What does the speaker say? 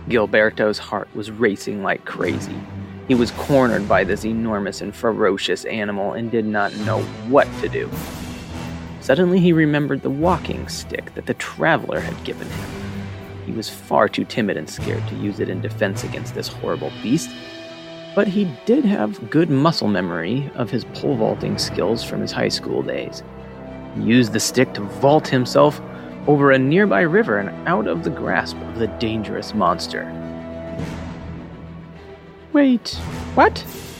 Gilberto's heart was racing like crazy. He was cornered by this enormous and ferocious animal and did not know what to do. Suddenly he remembered the walking stick that the traveler had given him. He was far too timid and scared to use it in defense against this horrible beast, but he did have good muscle memory of his pole vaulting skills from his high school days. He used the stick to vault himself over a nearby river and out of the grasp of the dangerous monster. Wait, what?